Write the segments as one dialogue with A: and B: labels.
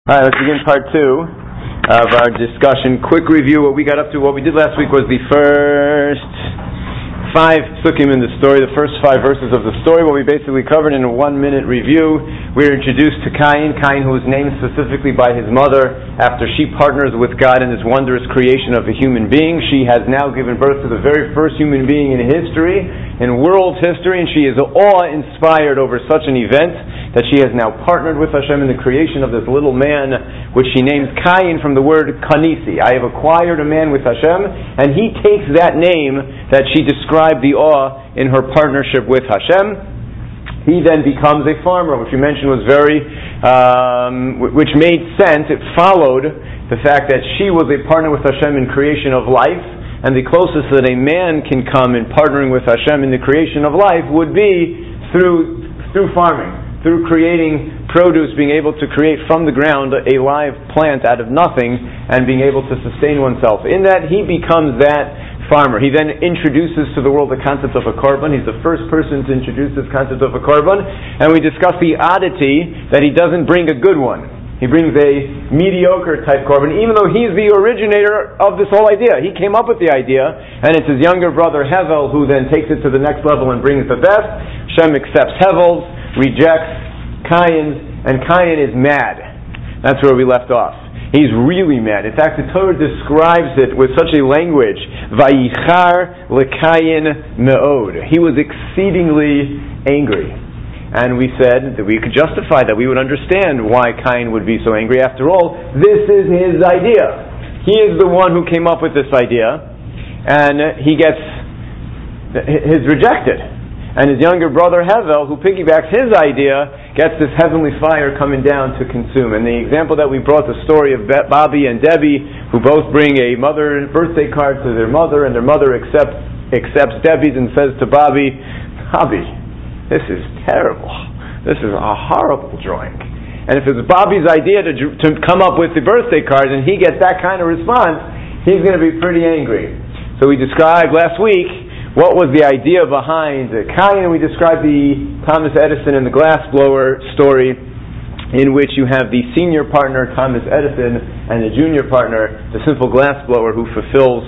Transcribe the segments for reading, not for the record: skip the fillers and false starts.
A: All right, let's begin part two of our discussion. Quick review. What we got up to, what we did last week was the first 5 psukim in the story, the first 5 verses of the story. What we basically covered in a 1-minute review. We were introduced to Cain, who was named specifically by his mother after she partners with God in this wondrous creation of a human being. She has now given birth to the very first human being in history, in world history, and she is awe-inspired over such an event that she has now partnered with Hashem in the creation of this little man, which she names Cain from the word kanisi. I have acquired a man with Hashem, and he takes that name that she described the awe in her partnership with Hashem. He then becomes a farmer, which we mentioned was which made sense. It followed the fact that she was a partner with Hashem in creation of life, and the closest that a man can come in partnering with Hashem in the creation of life would be through farming. Through creating produce, being able to create from the ground a live plant out of nothing and being able to sustain oneself. In that, he becomes that farmer. He then introduces to the world the concept of a korban. He's the first person to introduce this concept of a korban. And we discuss the oddity that he doesn't bring a good one. He brings a mediocre type korban, even though he's the originator of this whole idea. He came up with the idea, and it's his younger brother Hevel who then takes it to the next level and brings the best. Hashem accepts Hevel's, rejects Cain's, and Cain is mad. That's where we left off. He's really mad. In fact, the Torah describes it with such a language, Vayichar leKayin me'od. He was exceedingly angry. And we said that we could justify that. We would understand why Cain would be so angry. After all, this is his idea. He is the one who came up with this idea, and he gets his rejected. And his younger brother Hevel, who piggybacks his idea, gets this heavenly fire coming down to consume. And the example that we brought, the story of Bobby and Debbie, who both bring a birthday card to their mother, and their mother accepts Debbie's and says to Bobby, this is terrible. This is a horrible drawing. And if it's Bobby's idea to come up with the birthday card and he gets that kind of response, he's going to be pretty angry. So we described last week what was the idea behind Cain, and we described the Thomas Edison and the glassblower story, in which you have the senior partner, Thomas Edison, and the junior partner, the simple glassblower, who fulfills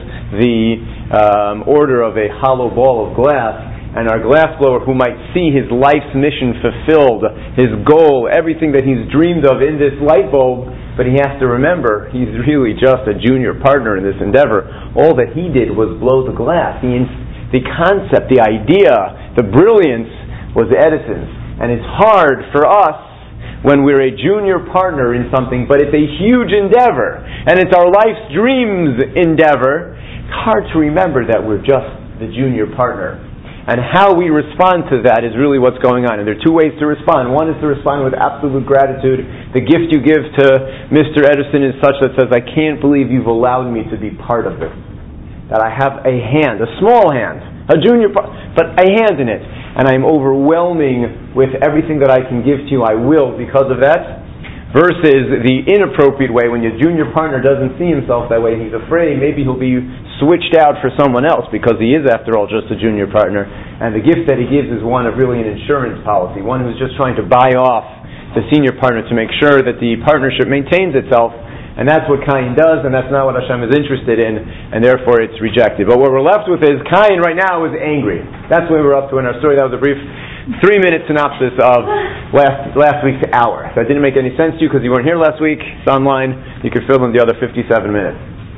A: the order of a hollow ball of glass. And our glassblower, who might see his life's mission fulfilled, his goal, everything that he's dreamed of in this light bulb, but he has to remember, he's really just a junior partner in this endeavor. All that he did was blow the glass. The concept, the idea, the brilliance was Edison's. And it's hard for us when we're a junior partner in something, but it's a huge endeavor, and it's our life's dreams endeavor. It's hard to remember that we're just the junior partner. And how we respond to that is really what's going on. And there are 2 ways to respond. One is to respond with absolute gratitude. The gift you give to Mr. Edison is such that says, I can't believe you've allowed me to be part of this. That I have a hand, a small hand, a junior part, but a hand in it. And I'm overwhelming with everything that I can give to you. I will because of that. Versus the inappropriate way, when your junior partner doesn't see himself that way, he's afraid maybe he'll be switched out for someone else because he is, after all, just a junior partner. And the gift that he gives is one of really an insurance policy, one who's just trying to buy off the senior partner to make sure that the partnership maintains itself. And that's what Cain does, and that's not what Hashem is interested in, and therefore it's rejected. But what we're left with is Cain right now is angry. That's what we were up to in our story. That was a brief 3-minute synopsis of last week's hour. That didn't make any sense to you because you weren't here last week. It's online. You can fill in the other 57 minutes.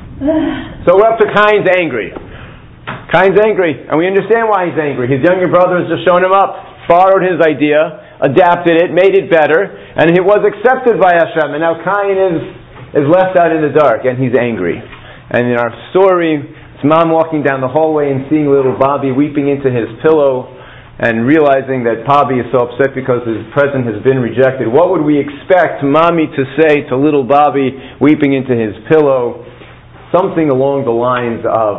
A: So we're up to Cain's angry. Cain's angry, and we understand why he's angry. His younger brother has just shown him up, borrowed his idea, adapted it, made it better, and it was accepted by Hashem. And now Cain is left out in the dark, and he's angry. And in our story, it's Mom walking down the hallway and seeing little Bobby weeping into his pillow and realizing that Bobby is so upset because his present has been rejected. What would we expect Mommy to say to little Bobby weeping into his pillow? Something along the lines of,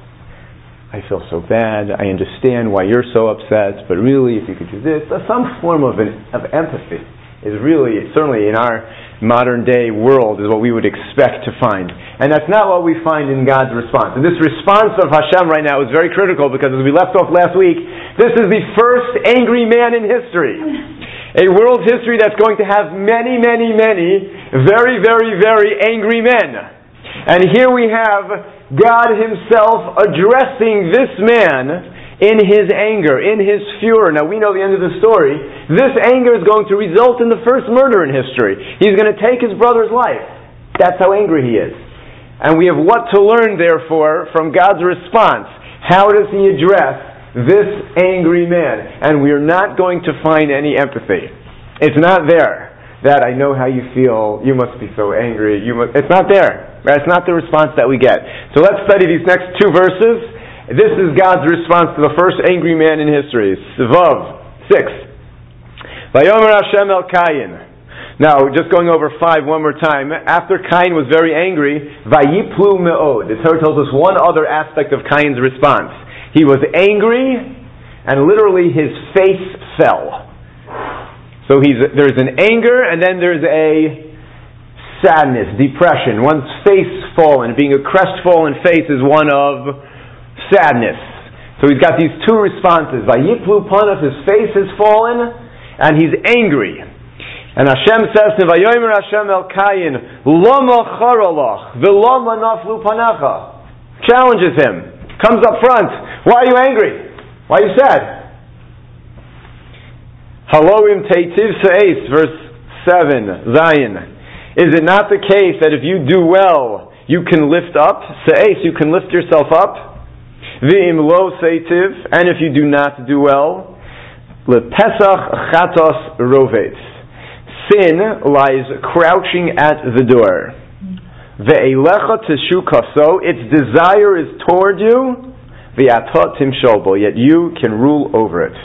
A: I feel so bad, I understand why you're so upset, but really if you could do this, some form of empathy is really, certainly in our modern day world, is what we would expect to find. And that's not what we find in God's response. And this response of Hashem right now is very critical because as we left off last week, this is the first angry man in history. A world history that's going to have many, many, many very, very, very angry men. And here we have God Himself addressing this man in his anger, in his furor. Now we know the end of the story. This anger is going to result in the first murder in history. He's going to take his brother's life. That's how angry he is. And we have what to learn, therefore, from God's response. How does He address this angry man? And we are not going to find any empathy. It's not there. That I know how you feel. You must be so angry. It's not there. It's not the response that we get. So let's study these next two verses. This is God's response to the first angry man in history. Vav 6. Vayomer Hashem el Cain. Now, just going over 5 one more time. After Cain was very angry, Vayiplu me'od. The Torah tells us one other aspect of Cain's response. He was angry, and literally his face fell. So there's an anger, and then there's a sadness, depression. One's face fallen. Being a crestfallen face is one of sadness. So he's got these two responses. Vayiplu panav, his face has fallen, and he's angry. And Hashem says to him, Vayomer Hashem el Cain, Lama charalach, v'lama naflu panacha. Challenges him. Comes up front. Why are you angry? Why are you sad? Haloim teitiv se'es, verse 7, Zion. Is it not the case that if you do well, you can lift up? Se'es, you can lift yourself up? V'im lo seitiv, and if you do not do well, lepesach chatos rovet. Sin lies crouching at the door. Ve'elecha teshu kaso, its desire is toward you. Ve'atot timshol bo, yet you can rule over it.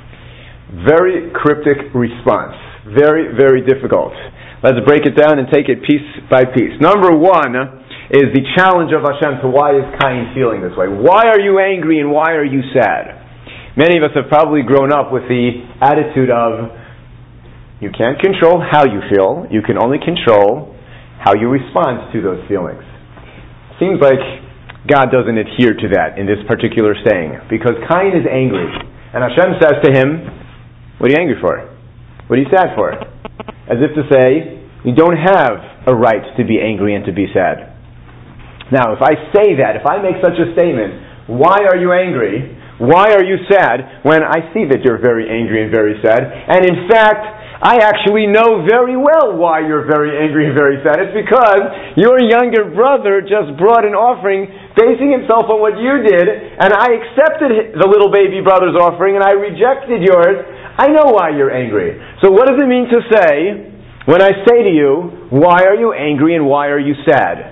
A: Very cryptic response. Very, very difficult. Let's break it down and take it piece by piece. Number 1 is the challenge of Hashem to why is Cain feeling this way? Why are you angry and why are you sad? Many of us have probably grown up with the attitude of you can't control how you feel, you can only control how you respond to those feelings. Seems like God doesn't adhere to that in this particular saying, because Cain is angry. And Hashem says to him, what are you angry for? What are you sad for? As if to say, you don't have a right to be angry and to be sad. Now, if I say that, if I make such a statement, why are you angry? Why are you sad? When I see that you're very angry and very sad. And in fact, I actually know very well why you're very angry and very sad. It's because your younger brother just brought an offering basing himself on what you did, and I accepted the little baby brother's offering, and I rejected yours. I know why you're angry. So what does it mean to say, when I say to you, why are you angry and why are you sad?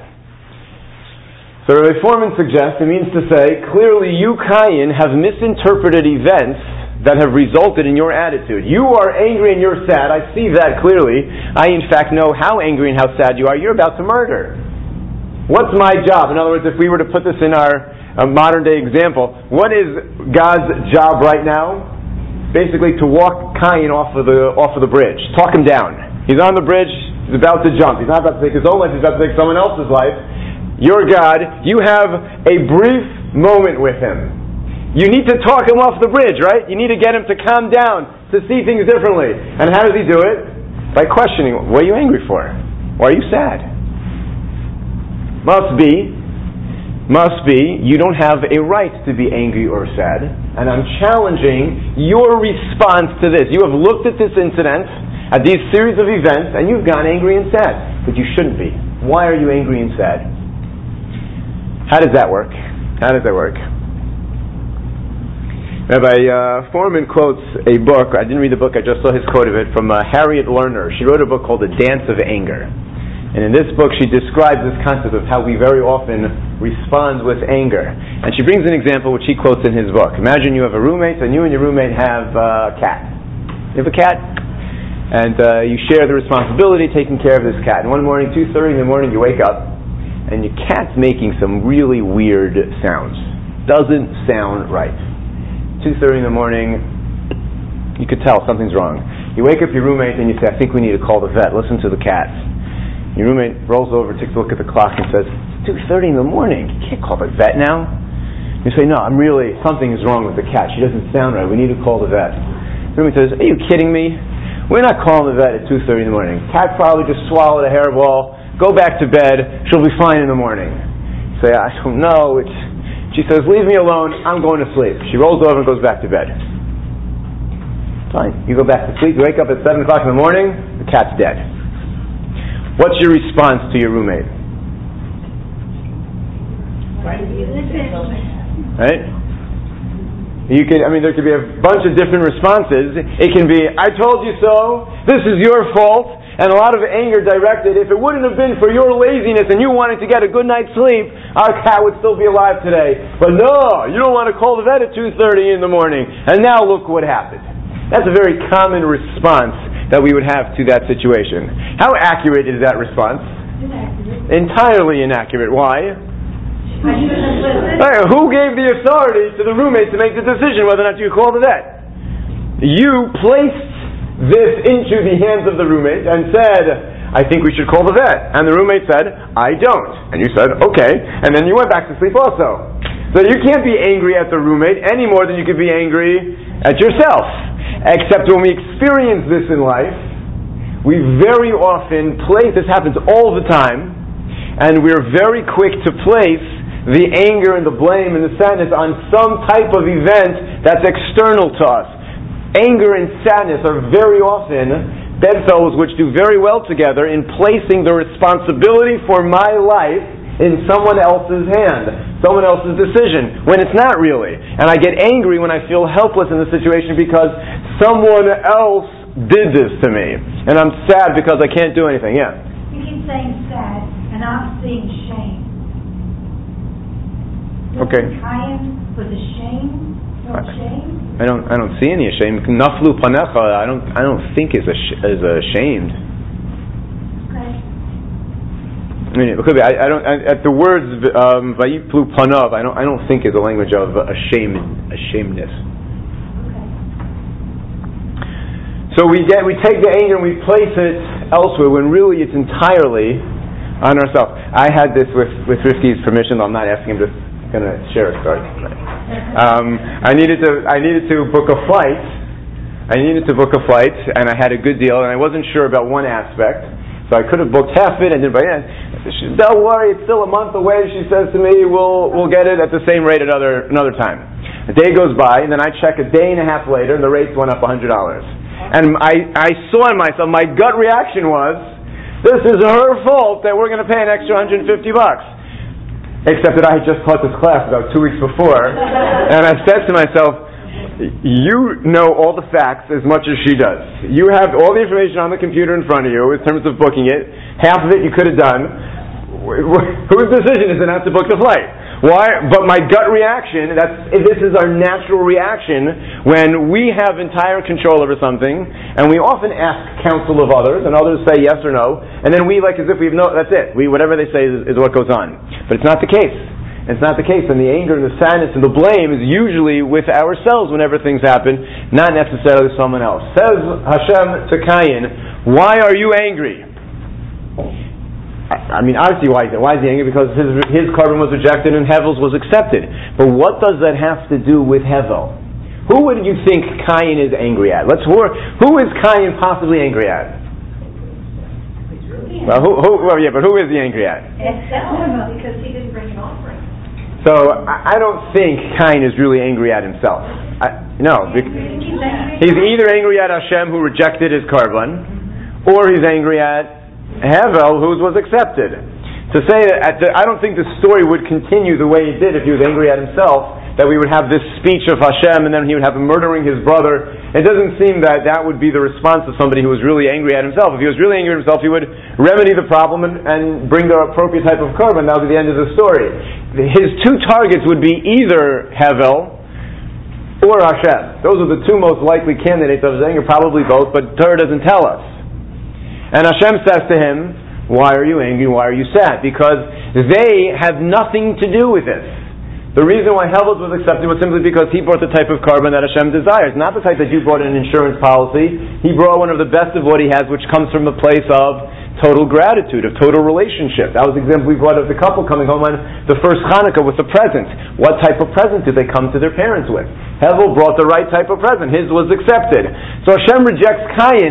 A: So Rabbi Foreman suggests it means to say, clearly you, Cain, have misinterpreted events that have resulted in your attitude. You are angry and you're sad. I see that clearly. I, in fact, know how angry and how sad you are. You're about to murder. What's my job? In other words, if we were to put this in our modern-day example, what is God's job right now? Basically, to walk Cain off of the bridge. Talk him down. He's on the bridge. He's about to jump. He's not about to take his own life. He's about to take someone else's life. You're God. You have a brief moment with him. You need to talk him off the bridge, right? You need to get him to calm down, to see things differently. And how does he do it? By questioning, what are you angry for? Why are you sad? Must be, you don't have a right to be angry or sad. And I'm challenging your response to this. You have looked at this incident, at these series of events, and you've gone angry and sad. But you shouldn't be. Why are you angry and sad? How does that work? Rabbi Foreman quotes a book. I didn't read the book, I just saw his quote of it, from Harriet Lerner. She wrote a book called The Dance of Anger. And in this book she describes this concept of how we very often respond with anger. And she brings an example which he quotes in his book. Imagine you have a roommate, and you and your roommate have a cat. You have a cat, and you share the responsibility of taking care of this cat. And one morning, 2:30 in the morning, you wake up, and your cat's making some really weird sounds. Doesn't sound right. 2:30 in the morning, you could tell something's wrong. You wake up your roommate and you say, I think we need to call the vet. Listen to the cat. Your roommate rolls over, takes a look at the clock and says, it's 2:30 in the morning. You can't call the vet now. You say, no, something is wrong with the cat. She doesn't sound right. We need to call the vet. The roommate says, are you kidding me? we're not calling the vet at 2:30 in the morning. Cat probably just swallowed a hairball. Go back to bed. She'll be fine in the morning. Say, I don't know. She says, leave me alone. I'm going to sleep. She rolls over and goes back to bed. Fine. You go back to sleep. You wake up at 7 o'clock in the morning. The cat's dead. What's your response to your roommate? Right? There could be a bunch of different responses. It can be, I told you so. This is your fault. And a lot of anger directed, if it wouldn't have been for your laziness and you wanted to get a good night's sleep, our cat would still be alive today. But no, you don't want to call the vet at 2:30 in the morning. And now look what happened. That's a very common response that we would have to that situation. How accurate is that response? Inaccurate. Entirely inaccurate. Why? Who gave the authority to the roommate to make the decision whether or not you call the vet? You placed this into the hands of the roommate and said, I think we should call the vet. And the roommate said, I don't. And you said, okay. And then you went back to sleep also. So you can't be angry at the roommate any more than you could be angry at yourself. Except when we experience this in life, we very often place, this happens all the time, and we're very quick to place the anger and the blame and the sadness on some type of event that's external to us. Anger and sadness are very often bedfellows which do very well together in placing the responsibility for my life in someone else's hand, someone else's decision, when it's not really. And I get angry when I feel helpless in the situation because someone else did this to me. And I'm sad because I can't do anything. Yeah?
B: You keep saying sad, and I'm seeing shame.
A: Okay.
B: Cain was ashamed. No shame.
A: I don't see any shame. Naflu panecha. I don't think is ashamed.
B: Okay.
A: It could be. I don't. At the words vayiplu panav, I don't think is a language of ashamedness.
B: Okay.
A: So we take the anger and we place it elsewhere when really it's entirely on ourselves. I had this with Rifki's permission. I'm not asking him to. Going to share a story. I needed to book a flight. And I had a good deal, and I wasn't sure about one aspect, so I could have booked half it and then don't worry, it's still a month away. She says to me, "We'll get it at the same rate another time." A day goes by, and then I check a day and a half later, and the rates went up $100. And I saw in myself, my gut reaction was, "This is her fault that we're going to pay an extra $150." Except that I had just taught this class about 2 weeks before, and I said to myself, you know all the facts as much as she does. You have all the information on the computer in front of you in terms of booking it. Half of it you could have done. Whose decision is it not to book the flight? Why? But my gut reaction, this is our natural reaction when we have entire control over something, and we often ask counsel of others, and others say yes or no, and then we as if we've that's it. Whatever they say is what goes on. But it's not the case. It's not the case, and the anger and the sadness and the blame is usually with ourselves whenever things happen, not necessarily someone else. Says Hashem to Cain, why are you angry? Obviously, why is he angry? Because his carbon was rejected and Hevel's was accepted. But what does that have to do with Hevel? Who would you think Cain is angry at? Who is Cain possibly angry at? But who is he angry at?
B: Because he didn't bring an offering.
A: So I don't think Cain is really angry at himself. No. He's either angry at Hashem who rejected his carbon, or he's angry at Hevel, whose was accepted. To say that, I don't think the story would continue the way it did if he was angry at himself, that we would have this speech of Hashem and then he would have him murdering his brother. It doesn't seem that would be the response of somebody who was really angry at himself. If he was really angry at himself, he would remedy the problem and bring the appropriate type of carbon. That would be the end of the story. His two targets would be either Hevel or Hashem. Those are the two most likely candidates of his anger, probably both, but Torah doesn't tell us. And Hashem says to him, why are you angry? Why are you sad? Because they have nothing to do with this. The reason why Hevel's was accepted was simply because he brought the type of carbon that Hashem desires. Not the type that you brought in an insurance policy. He brought one of the best of what he has, which comes from the place of total gratitude, of total relationship. That was the example we brought of the couple coming home on the first Hanukkah with the present. What type of present did they come to their parents with? Hevel brought the right type of present. His was accepted. So Hashem rejects Cain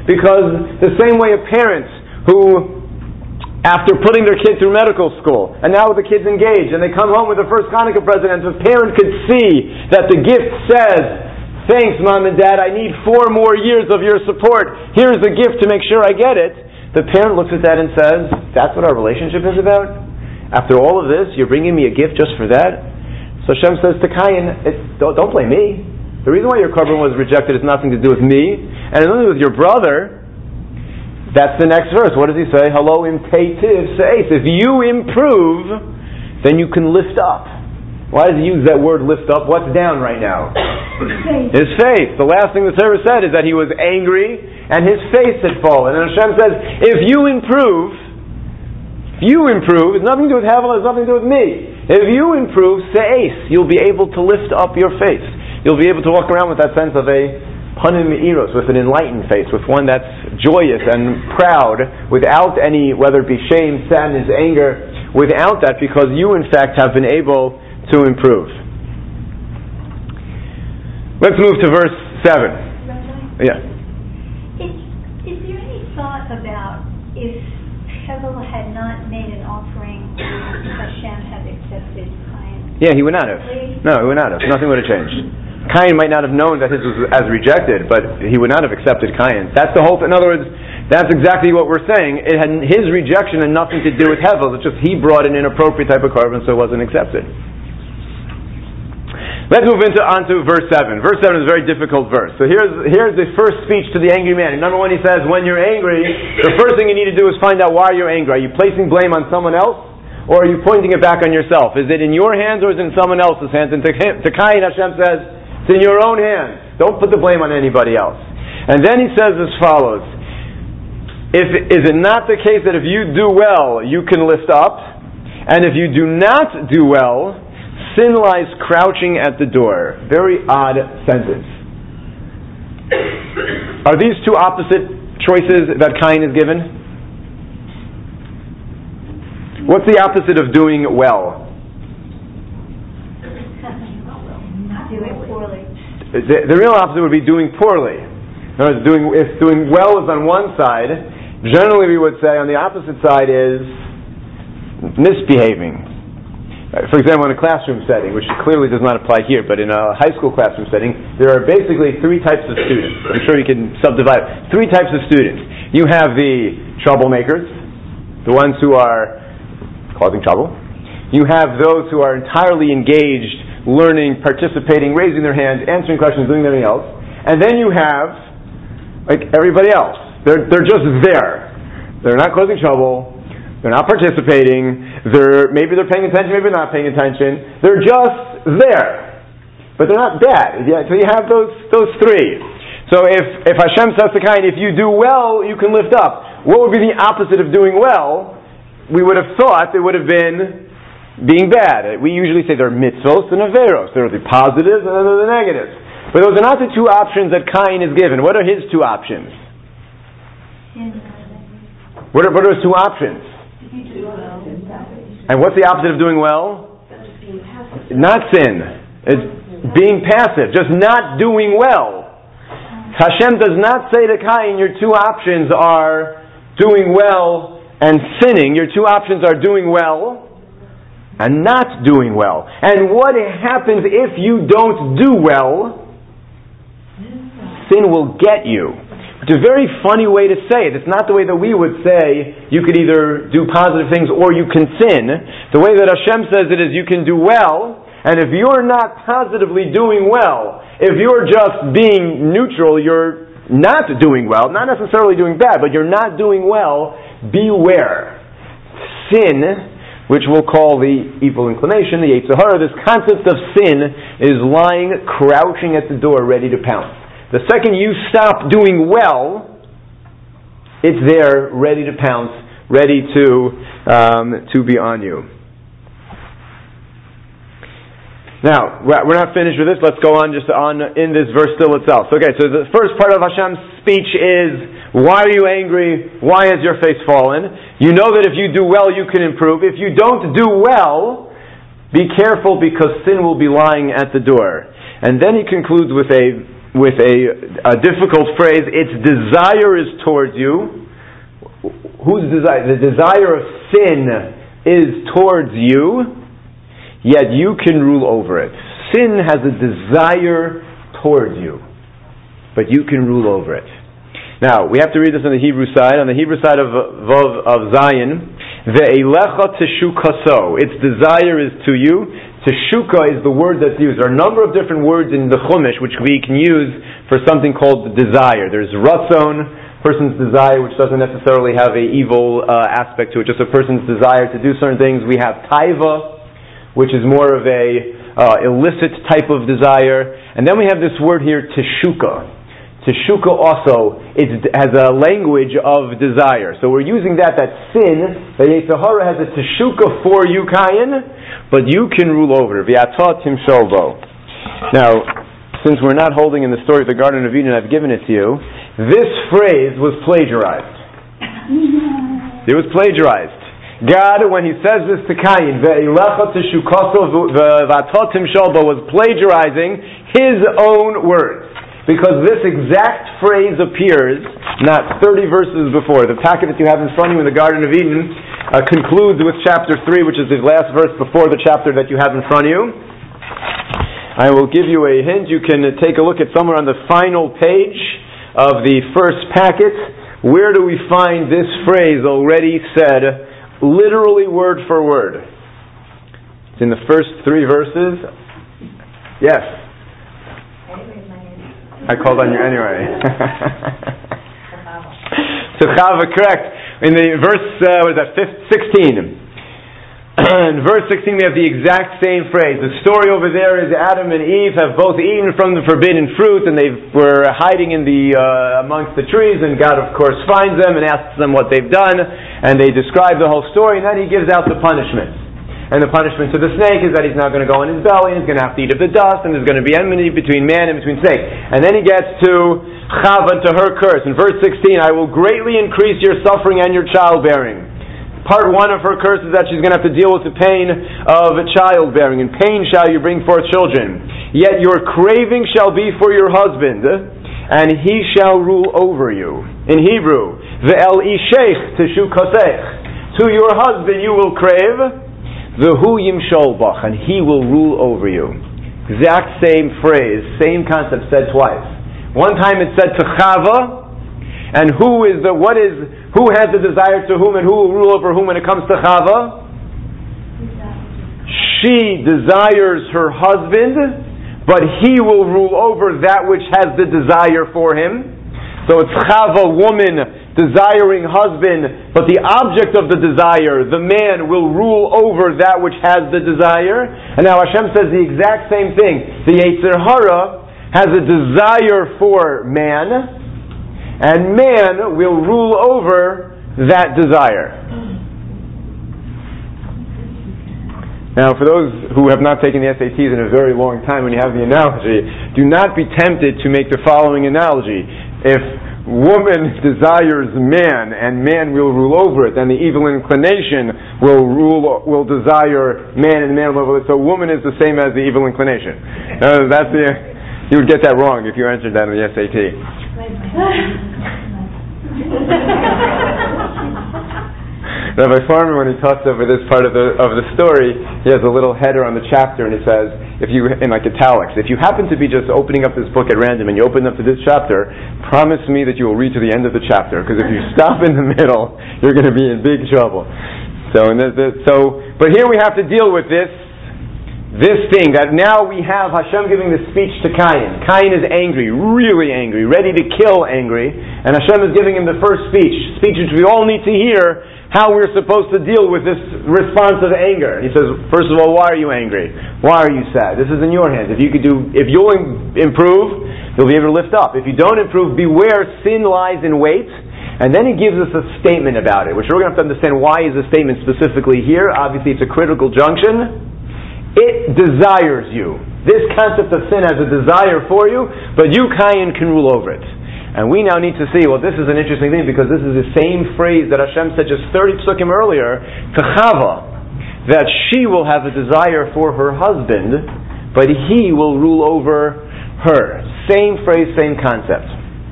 A: Because the same way a parent who, after putting their kid through medical school, and now the kid's engaged, and they come home with their first Hanukkah present, and the parent could see that the gift says, "Thanks, Mom and Dad, I need 4 more years of your support. Here's the gift to make sure I get it." The parent looks at that and says, "That's what our relationship is about? After all of this, you're bringing me a gift just for that?" So Hashem says to Cain, don't blame me. The reason why your korban was rejected has nothing to do with me, and it's nothing to do with your brother. That's the next verse. What does he say? Hello, imtativ se'es. If you improve, then you can lift up. Why does he use that word lift up? What's down right now? His face. The last thing the Torah said is that he was angry and his face had fallen. And Hashem says, if you improve, it's nothing to do with Havel, it's nothing to do with me. If you improve, se'es, you'll be able to lift up your face. You'll be able to walk around with that sense of a panim me'iros, with an enlightened face, with one that's joyous and proud, without any, whether it be shame, sadness, anger, without that, because you in fact have been able to improve. Let's move to verse 7. Yeah.
B: Is there any thought about if Hevel had not made an offering, Hashem had accepted Cain?
A: Yeah, he would not have. No, he would not have. Nothing would have changed. Cain might not have known that his was as rejected, but he would not have accepted Cain. That's the whole. In other words, that's exactly what we're saying. It had his rejection had nothing to do with Hevel. It's just he brought an inappropriate type of korban, so it wasn't accepted. Let's move on to verse 7. Verse 7 is a very difficult verse. So here's the first speech to the angry man. Number 1, he says, when you're angry, the first thing you need to do is find out why you're angry. Are you placing blame on someone else, or are you pointing it back on yourself? Is it in your hands, or is it in someone else's hands? And to Cain, Hashem says, it's in your own hands. Don't put the blame on anybody else. And then he says as follows, is it not the case that if you do well, you can lift up, and if you do not do well, sin lies crouching at the door? Very odd sentence. Are these two opposite choices that Cain is given? What's the opposite of doing well?
B: Doing poorly.
A: The real opposite would be doing poorly. In other words, if doing well is on one side, generally we would say on the opposite side is misbehaving. For example, in a classroom setting, which clearly does not apply here, but in a high school classroom setting, there are basically 3 types of students. I'm sure you can subdivide 3 types of students. You have the troublemakers, the ones who are causing trouble. You have those who are entirely engaged, learning, participating, raising their hands, answering questions, doing everything else. And then you have, like everybody else, they're just there. They're not causing trouble. They're not participating. Maybe they're paying attention, maybe they're not paying attention. They're just there, but they're not bad. Yeah, so you have those 3. So if Hashem says to Cain, if you do well, you can lift up. What would be the opposite of doing well? We would have thought it would have been being bad. We usually say there are mitzvos and averos. There are the positives and there are the negatives. But those are not the 2 options that Cain is given. What are his 2 options? What are his 2 options? And what's the opposite of doing well? Not sin. It's being passive. Just not doing well. Hashem does not say to Cain, your 2 options are doing well and sinning. Your 2 options are doing well and not doing well. And what happens if you don't do well? Sin will get you. It's a very funny way to say it. It's not the way that we would say you could either do positive things or you can sin. The way that Hashem says it is you can do well, and if you're not positively doing well, if you're just being neutral, you're not doing well, not necessarily doing bad, but you're not doing well, beware. Sin, which we'll call the evil inclination, the Yetzer Hara, this concept of sin is lying crouching at the door ready to pounce. The second you stop doing well, it's there ready to pounce, ready to be on you. Now, we're not finished with this. Let's go on in this verse still itself. Okay, so the first part of Hashem's speech is, why are you angry? Why has your face fallen? You know that if you do well, you can improve. If you don't do well, be careful because sin will be lying at the door. And then he concludes with a with a difficult phrase. Its desire is towards you. Whose desire? The desire of sin is towards you, yet you can rule over it. Sin has a desire towards you, but you can rule over it. Now, we have to read this on the Hebrew side. On the Hebrew side of Zion, Ve'elecha teshukaso. Its desire is to you. Teshuka is the word that's used. There are a number of different words in the Chumash which we can use for something called desire. There's ratzon, person's desire, which doesn't necessarily have an evil aspect to it, just a person's desire to do certain things. We have taiva, which is more of a illicit type of desire. And then we have this word here, teshuka. Teshuka also has a language of desire. So we're using that sin, the Yetzer Hara has a teshuka for you, Kayin, but you can rule over it. V'yata timshol bo. Now, since we're not holding in the story of the Garden of Eden, I've given it to you. This phrase was plagiarized. It was plagiarized. God, when He says this to Kayin, ve'elecha teshukaso v'yata timshol bo, was plagiarizing His own words. Because this exact phrase appears not 30 verses before. The packet that you have in front of you in the Garden of Eden concludes with chapter 3, which is the last verse before the chapter that you have in front of you. I will give you a hint. You can take a look at somewhere on the final page of the first packet. Where do we find this phrase already said, literally word for word? It's in the first 3 verses. Yes. I called on you anyway. So Chava, correct. In the verse, 16. In verse 16 we have the exact same phrase. The story over there is Adam and Eve have both eaten from the forbidden fruit, and they were hiding in the amongst the trees, and God of course finds them and asks them what they've done, and they describe the whole story, and then He gives out the punishment. And the punishment to the snake is that he's now going to go in his belly and he's going to have to eat of the dust, and there's going to be enmity between man and between snake. And then he gets to Chava, to her curse. In verse 16, I will greatly increase your suffering and your childbearing. Part 1 of her curse is that she's going to have to deal with the pain of childbearing. In pain shall you bring forth children. Yet your craving shall be for your husband, and he shall rule over you. In Hebrew, ve'el ishech teshukasech. To your husband you will crave, V'hu yimshol bach, and he will rule over you. Exact same phrase, same concept said twice. One time it said to Chava, and who has the desire to whom, and who will rule over whom when it comes to Chava? She desires her husband, but he will rule over that which has the desire for him. So it's Chava, woman, desiring husband, but the object of the desire, the man, will rule over that which has the desire. And now Hashem says the exact same thing. The Yetzer Hara has a desire for man, and man will rule over that desire. Now, for those who have not taken the SATs in a very long time, when you have the analogy, do not be tempted to make the following analogy. If woman desires man, and man will rule over it, then the evil inclination will desire man, and man will rule over it. So woman is the same as the evil inclination. You would get that wrong if you answered that on the SAT. Rabbi Farmer, when he talks over this part of the story, he has a little header on the chapter, and he says, in like italics, if you happen to be just opening up this book at random and you open up to this chapter, promise me that you will read to the end of the chapter, because if you stop in the middle, you're going to be in big trouble. But here we have to deal with this thing, that now we have Hashem giving the speech to Cain. Cain is angry, really angry, ready to kill angry, and Hashem is giving him the first speech which we all need to hear, how we're supposed to deal with this response of anger. He says, first of all, why are you angry? Why are you sad? This is in your hands. If you'll improve, you'll be able to lift up. If you don't improve, beware, sin lies in wait. And then he gives us a statement about it, which we're going to have to understand why is the statement specifically here. Obviously, it's a critical junction. It desires you. This concept of sin has a desire for you, but you, Cain, can rule over it. And we now need to see, well, this is an interesting thing, because this is the same phrase that Hashem said just 30 psukim earlier to Chava, that she will have a desire for her husband, but he will rule over her. Same phrase, same concept.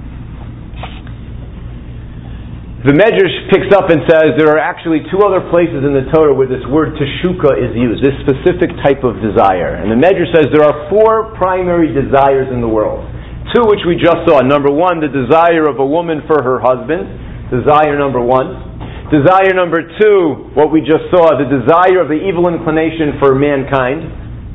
A: The Medrash picks up and says there are actually two other places in the Torah where this word teshuka is used, this specific type of desire. And the Medrash says there are four primary desires in the world. Two which we just saw. Number one, the desire of a woman for her husband. Desire number one. Desire number two, what we just saw, the desire of the evil inclination for mankind.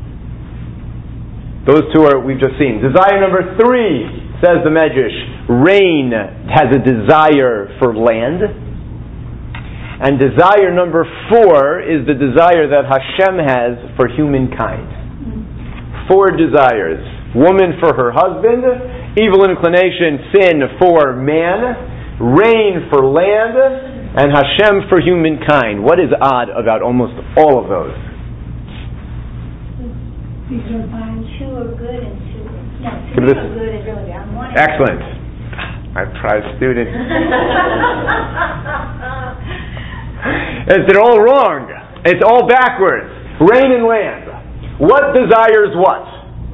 A: Those two are we've just seen. Desire number three, says the Medrash, rain has a desire for land. And desire number four is the desire that Hashem has for humankind. Four desires. Woman for her husband, evil inclination, sin for man, rain for land, and Hashem for humankind. What is odd about almost all of those?
B: Two are good and two are good and really bad.
A: Excellent. My prize student. They're all wrong. It's all backwards. Rain and land. What desires what?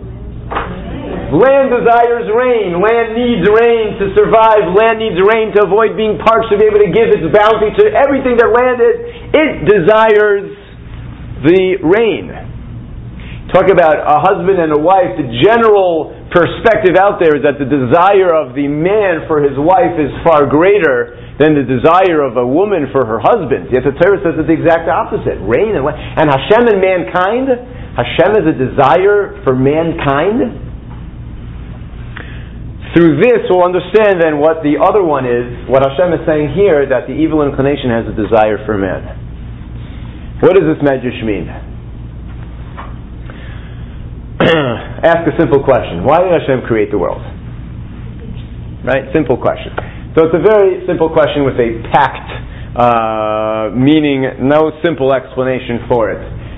A: Land desires rain. Land needs rain to survive. Land needs rain to avoid being parched, to be able to give its bounty to everything that land is. It desires the rain. Talk about a husband and a wife. The general perspective out there is that the desire of the man for his wife is far greater than the desire of a woman for her husband. Yet the Torah says it's the exact opposite. Rain and land. And Hashem and mankind, Hashem has a desire for mankind. Through this, we'll understand then what the other one is, what Hashem is saying here, that the evil inclination has a desire for man. What does this Medrash mean? Ask a simple question. Why did Hashem create the world? Right? Simple question. So it's a very simple question with a packed meaning, no simple explanation for it.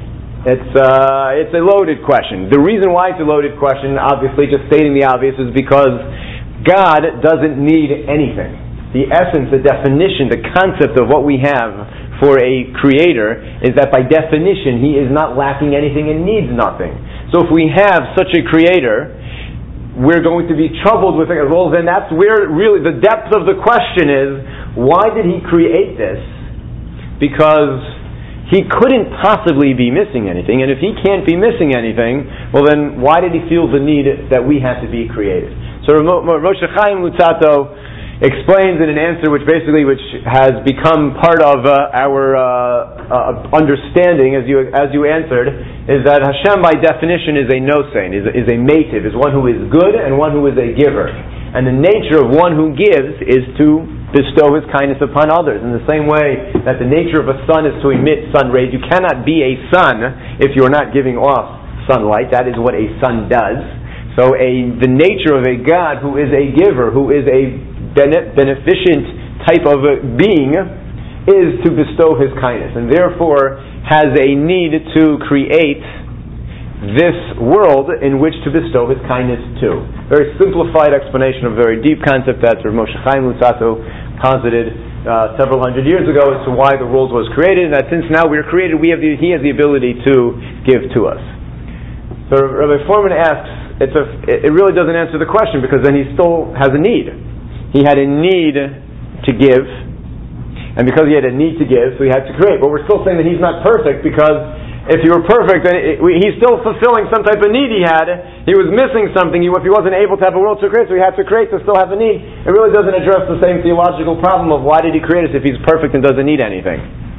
A: It's a loaded question. The reason why it's a loaded question, obviously, just stating the obvious, is because God doesn't need anything. The essence, the definition, the concept of what we have for a creator is that by definition He is not lacking anything and needs nothing. So if we have such a creator, we're going to be troubled with it. Well, then that's where really the depth of the question is, why did He create this? Because He couldn't possibly be missing anything, and if He can't be missing anything, well then why did He feel the need that we have to be created? So Moshe Chaim Luzzatto explains in an answer which has become part of our understanding as you answered, is that Hashem by definition is a nosein, is a mativ, is one who is good and one who is a giver. And the nature of one who gives is to bestow His kindness upon others. In the same way that the nature of a sun is to emit sun rays, you cannot be a sun if you're not giving off sunlight. That is what a sun does. So the nature of a God who is a giver, who is a beneficent type of a being, is to bestow His kindness, and therefore has a need to create this world in which to bestow His kindness to. Very simplified explanation of a very deep concept that Rav Moshe Chaim Luzzatto posited several hundred years ago as to why the world was created, and that since now we are created, He has the ability to give to us. So Rabbi Foreman asks, it really doesn't answer the question, because then he still has a need. He had a need to give, and because he had a need to give, so he had to create. But we're still saying that He's not perfect, because if He were perfect, then He's still fulfilling some type of need He had. He was missing something. If He wasn't able to have a world to create, so He had to create to still have a need. It really doesn't address the same theological problem of why did He create us if He's perfect and doesn't need anything.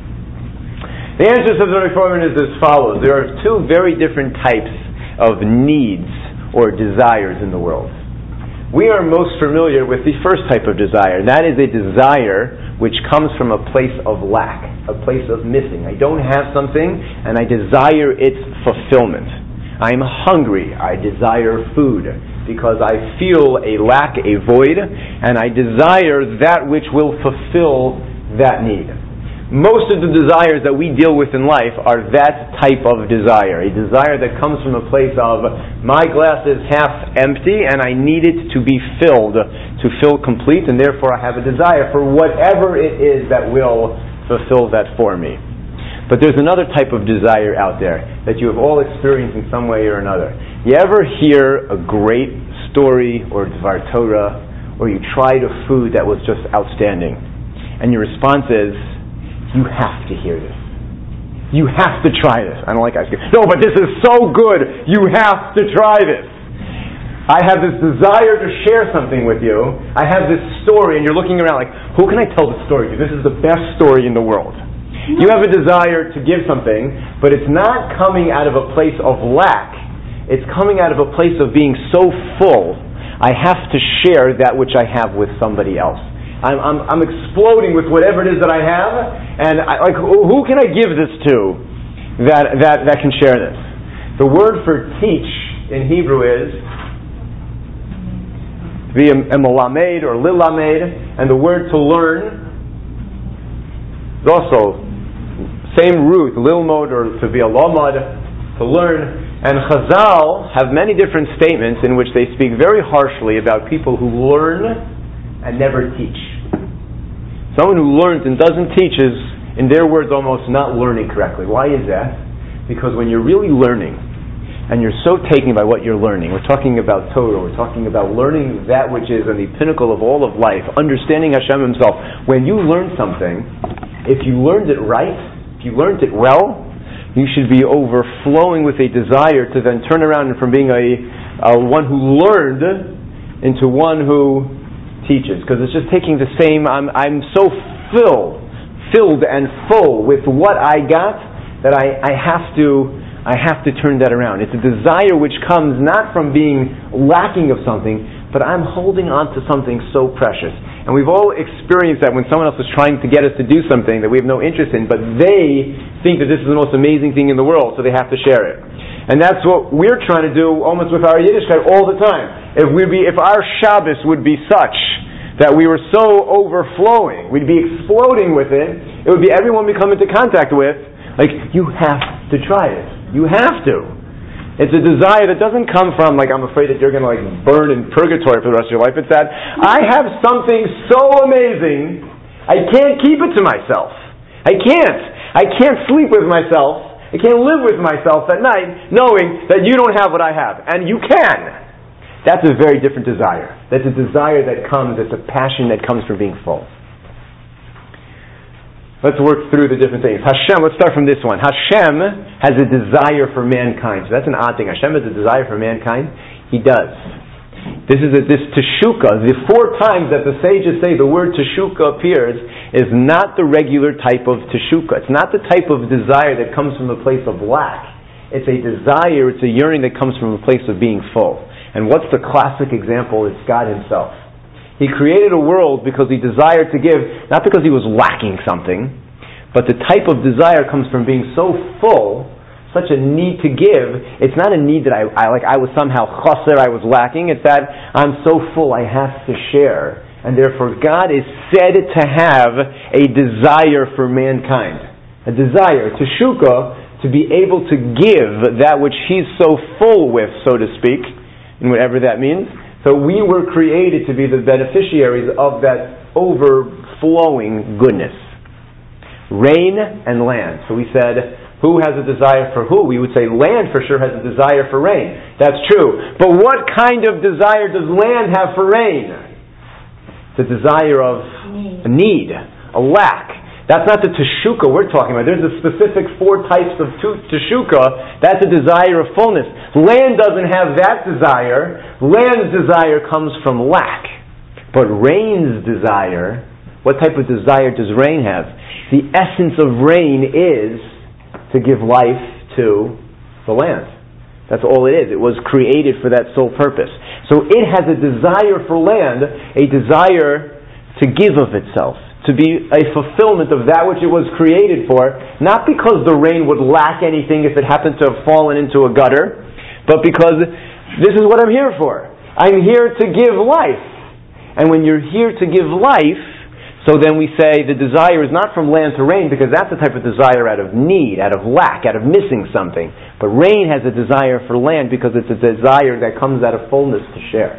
A: The answer to the Reformer is as follows. There are two very different types of needs or desires in the world. We are most familiar with the first type of desire, and that is a desire which comes from a place of lack, a place of missing. I don't have something, and I desire its fulfillment. I'm hungry, I desire food, because I feel a lack, a void, and I desire that which will fulfill that need. Most of the desires that we deal with in life are that type of desire. A desire that comes from a place of, my glass is half empty and I need it to be filled, to fill complete, and therefore I have a desire for whatever it is that will fulfill that for me. But there's another type of desire out there that you have all experienced in some way or another. You ever hear a great story or Dvar Torah, or you tried a food that was just outstanding, and your response is, you have to hear this. You have to try this. I don't like ice cream. No, but this is so good. You have to try this. I have this desire to share something with you. I have this story, and you're looking around like, who can I tell the story to? This is the best story in the world. You have a desire to give something, but it's not coming out of a place of lack. It's coming out of a place of being so full, I have to share that which I have with somebody else. I'm exploding with whatever it is that I have, and who can I give this to that can share this? The word for teach in Hebrew is to be a melamed or lilamed, and the word to learn is also same root, lilmod, or to be a lamad, to learn. And Chazal have many different statements in which they speak very harshly about people who learn and never teach. Someone who learns and doesn't teach is, in their words, almost not learning correctly. Why is that? Because when you're really learning, and you're so taken by what you're learning, we're talking about Torah, we're talking about learning that which is on the pinnacle of all of life, understanding Hashem Himself. When you learn something, if you learned it right, if you learned it well, you should be overflowing with a desire to then turn around and from being a one who learned into one who teaches. Because it's just taking the same, I'm so filled and full with what I got that I have to turn that around. It's a desire which comes not from being lacking of something, but I'm holding on to something so precious. And we've all experienced that when someone else is trying to get us to do something that we have no interest in, but they think that this is the most amazing thing in the world, so they have to share it. And that's what we're trying to do almost with our Yiddishkeit all the time. If our Shabbos would be such that we were so overflowing, we'd be exploding with it, it would be everyone we come into contact with, like, you have to try it. You have to. It's a desire that doesn't come from, like, I'm afraid that you're going to, burn in purgatory for the rest of your life. It's that, I have something so amazing, I can't keep it to myself. I can't sleep with myself. I can't live with myself at night knowing that you don't have what I have. And you can. That's a very different desire. That's a desire that comes, it's a passion that comes from being full. Let's work through the different things. Hashem, let's start from this one. Hashem has a desire for mankind. So that's an odd thing. Hashem has a desire for mankind. He does. This teshukah, the 4 times that the sages say the word teshukah appears, is not the regular type of teshukah. It's not the type of desire that comes from a place of lack. It's a desire, it's a yearning that comes from a place of being full. And what's the classic example? It's God Himself. He created a world because He desired to give, not because He was lacking something, but the type of desire comes from being so full, such a need to give. It's not a need that I was somehow chaser, I was lacking. It's that I'm so full I have to share. And therefore God is said to have a desire for mankind. A desire, teshukah, to be able to give that which He's so full with, so to speak, and whatever that means. So we were created to be the beneficiaries of that overflowing goodness. Rain and land. So we said, who has a desire for who? We would say land for sure has a desire for rain. That's true. But what kind of desire does land have for rain? The desire of a need, a lack. That's not the teshukah we're talking about. There's a specific 4 types of teshukah. That's a desire of fullness. Land doesn't have that desire. Land's desire comes from lack. But rain's desire, what type of desire does rain have? The essence of rain is to give life to the land. That's all it is. It was created for that sole purpose. So it has a desire for land, a desire to give of itself, to be a fulfillment of that which it was created for, not because the rain would lack anything if it happened to have fallen into a gutter, but because this is what I'm here for. I'm here to give life. And when you're here to give life, so then we say the desire is not from land to rain, because that's the type of desire out of need, out of lack, out of missing something. But rain has a desire for land because it's a desire that comes out of fullness to share.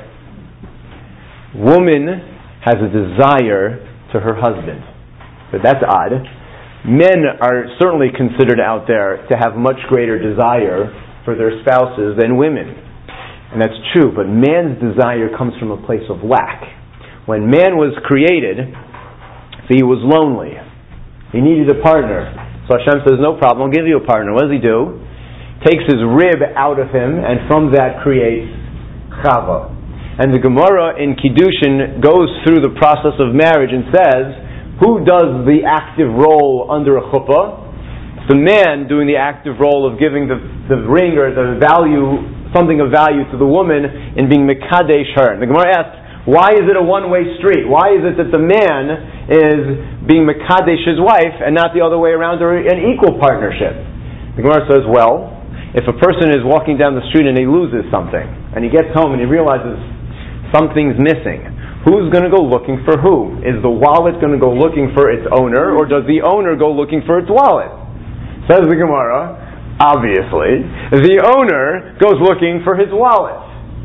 A: Woman has a desire to her husband. But that's odd. Men are certainly considered out there to have much greater desire for their spouses than women. And that's true, but man's desire comes from a place of lack. When man was created, he was lonely. He needed a partner. So Hashem says, no problem, I'll give you a partner. What does he do? Takes his rib out of him, and from that creates Chava. And the Gemara in Kiddushin goes through the process of marriage and says, who does the active role under a chuppah? It's the man doing the active role of giving the ring or the value, something of value to the woman in being Mekadesh her. And the Gemara asks, why is it a one-way street? Why is it that the man is being Mekadesh his wife and not the other way around, or an equal partnership? The Gemara says, well, if a person is walking down the street and he loses something, and he gets home and he realizes something's missing, who's going to go looking for who? Is the wallet going to go looking for its owner, or does the owner go looking for its wallet? Says the Gemara, obviously, the owner goes looking for his wallet.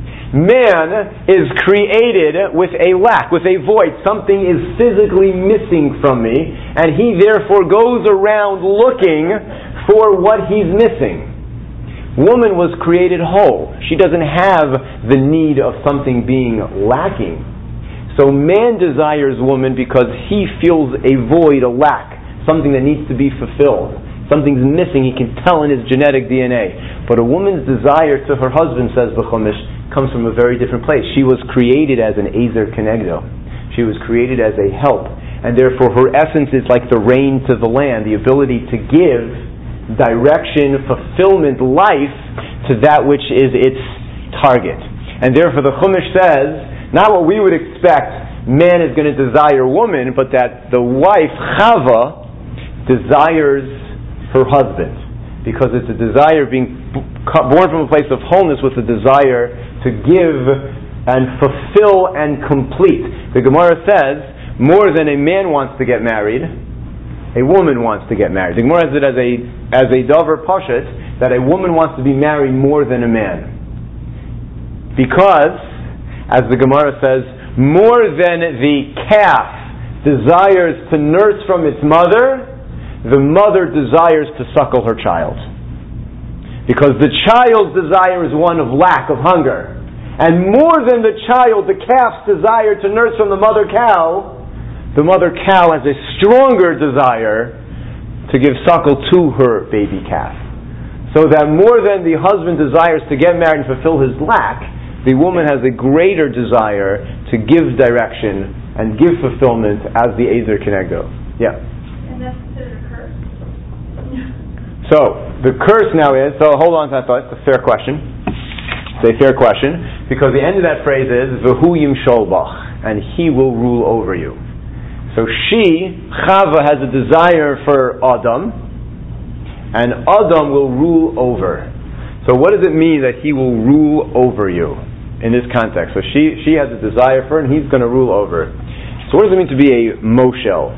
A: Man is created with a lack, with a void. Something is physically missing from me, and he therefore goes around looking for what he's missing. Woman was created whole. She doesn't have the need of something being lacking. So man desires woman because he feels a void, a lack, something that needs to be fulfilled. Something's missing, he can tell in his genetic DNA. But a woman's desire to her husband, says the Chumash, comes from a very different place. She was created as an Ezer Kenegdo. She was created as a help. And therefore her essence is like the rain to the land, the ability to give direction, fulfillment, life to that which is its target. And therefore the Chumash says, not what we would expect, man is going to desire woman, but that the wife, Chava, desires her husband. Because it's a desire being born from a place of wholeness with a desire to give and fulfill and complete. The Gemara says, more than a man wants to get married, a woman wants to get married. The Gemara has it as a davar pashut, that a woman wants to be married more than a man. Because, as the Gemara says, more than the calf desires to nurse from its mother, the mother desires to suckle her child. Because the child's desire is one of lack, of hunger. And more than the child, the calf's desire to nurse from the mother cow, the mother cow has a stronger desire to give suckle to her baby calf. So that more than the husband desires to get married and fulfill his lack, the woman has a greater desire to give direction and give fulfillment as the Ezer Kenegdo. Yeah.
B: And that's considered a curse?
A: So, the curse now is, so hold on to that thought, it's a fair question. It's a fair question, because the end of that phrase is, V'hu yimshol bach, and he will rule over you. So she, Chava, has a desire for Adam, and Adam will rule over. So what does it mean that he will rule over you in this context? So she has a desire for it, and he's going to rule over it. So what does it mean to be a moshel?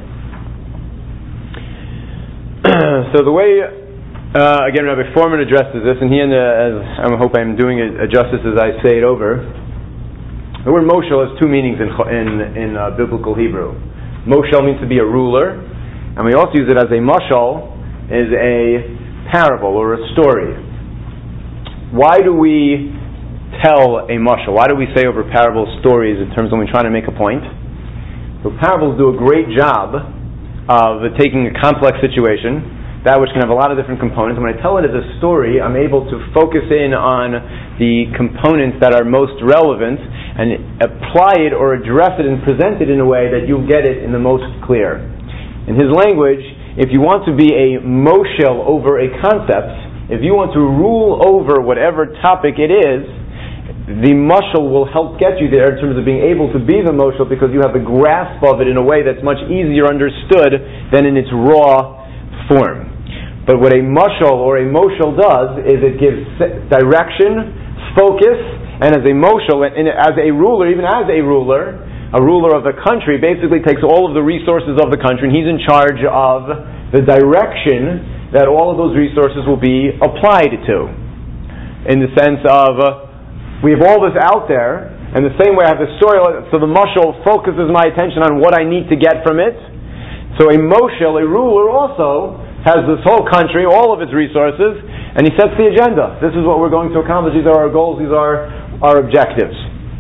A: So the way, again, Rabbi Foreman addresses this, and he, as I hope I'm doing it justice as I say it over, the word moshel has two meanings in biblical Hebrew. Moshel means to be a ruler, and we also use it as a mashal, is a parable or a story. Why do we tell a mashal? Why do we say over parable stories in terms when we're trying to make a point? So parables do a great job of taking a complex situation, that which can have a lot of different components. When I tell it as a story, I'm able to focus in on the components that are most relevant and apply it or address it and present it in a way that you'll get it in the most clear. In his language, if you want to be a moshel over a concept, if you want to rule over whatever topic it is, the mashal will help get you there in terms of being able to be the moshel, because you have a grasp of it in a way that's much easier understood than in its raw form. But what a mashal or a moshel does is it gives direction, focus, and as a moshel, and as a ruler, even as a ruler of the country, basically takes all of the resources of the country, and he's in charge of the direction that all of those resources will be applied to. In the sense of, we have all this out there, and the same way I have the story, so the mashal focuses my attention on what I need to get from it. So a moshel, a ruler, also has this whole country, all of its resources, and he sets the agenda. This is what we're going to accomplish. These are our goals. These are are objectives.